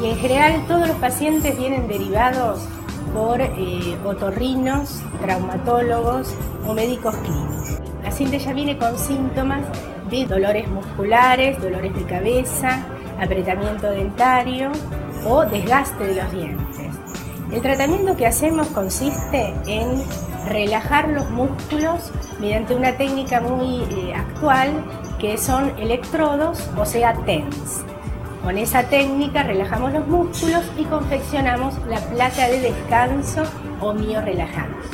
y en general todos los pacientes vienen derivados por otorrinos, traumatólogos o médicos clínicos. La paciente ya viene con síntomas de dolores musculares, dolores de cabeza, apretamiento dentario o desgaste de los dientes. El tratamiento que hacemos consiste en relajar los músculos mediante una técnica muy actual que son electrodos, o sea, TENS. Con esa técnica relajamos los músculos y confeccionamos la placa de descanso o miorrelajante.